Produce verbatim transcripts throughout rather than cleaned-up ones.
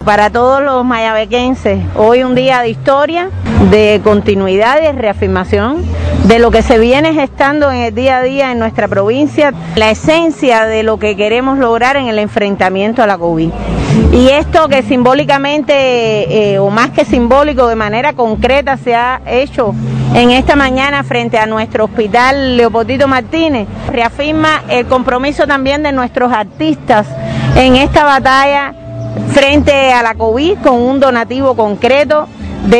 Para todos los mayabequenses, hoy un día de historia, de continuidad y de reafirmación de lo que se viene gestando en el día a día en nuestra provincia, la esencia de lo que queremos lograr en el enfrentamiento a la COVID. Y esto que simbólicamente, eh, o más que simbólico, de manera concreta se ha hecho en esta mañana frente a nuestro hospital Leopoldito Martínez, reafirma el compromiso también de nuestros artistas en esta batalla frente a la COVID, con un donativo concreto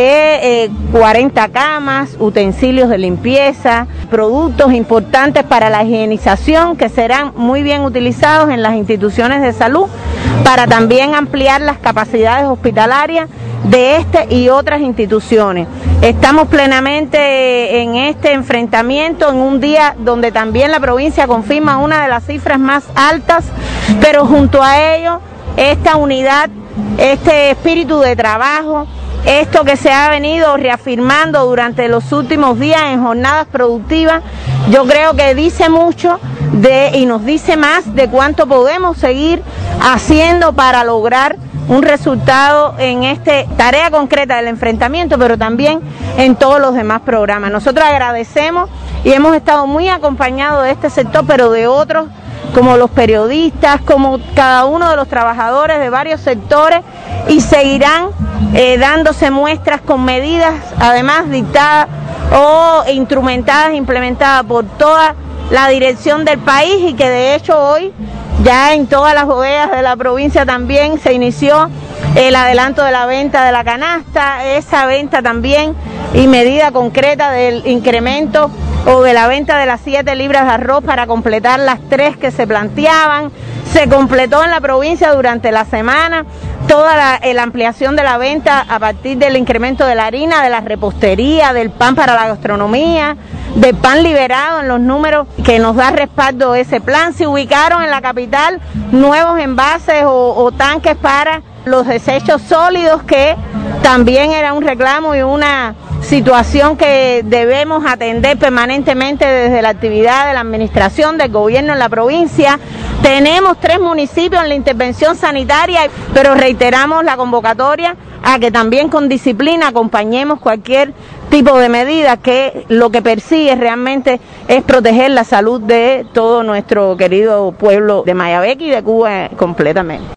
de eh, cuarenta camas, utensilios de limpieza, productos importantes para la higienización que serán muy bien utilizados en las instituciones de salud para también ampliar las capacidades hospitalarias de este y otras instituciones. Estamos plenamente en este enfrentamiento en un día donde también la provincia confirma una de las cifras más altas, pero junto a ello esta unidad, este espíritu de trabajo, esto que se ha venido reafirmando durante los últimos días en jornadas productivas, yo creo que dice mucho de, y nos dice más de cuánto podemos seguir haciendo para lograr un resultado en esta tarea concreta del enfrentamiento, pero también en todos los demás programas. Nosotros agradecemos y hemos estado muy acompañados de este sector, pero de otros, como los periodistas, como cada uno de los trabajadores de varios sectores, y seguirán eh, dándose muestras con medidas, además dictadas o instrumentadas, implementadas por toda la dirección del país, y que de hecho hoy ya en todas las bodegas de la provincia también se inició el adelanto de la venta de la canasta, esa venta también y medida concreta del incremento o de la venta de las siete libras de arroz para completar las tres que se planteaban. Se completó en la provincia durante la semana toda la, la ampliación de la venta a partir del incremento de la harina, de la repostería, del pan para la gastronomía, del pan liberado en los números que nos da respaldo ese plan. Se ubicaron en la capital nuevos envases o, o tanques para los desechos sólidos, que también era un reclamo y una situación que debemos atender permanentemente desde la actividad de la administración, del gobierno en la provincia. Tenemos tres municipios en la intervención sanitaria, pero reiteramos la convocatoria a que también con disciplina acompañemos cualquier tipo de medida que lo que persigue realmente es proteger la salud de todo nuestro querido pueblo de Mayabeque y de Cuba completamente.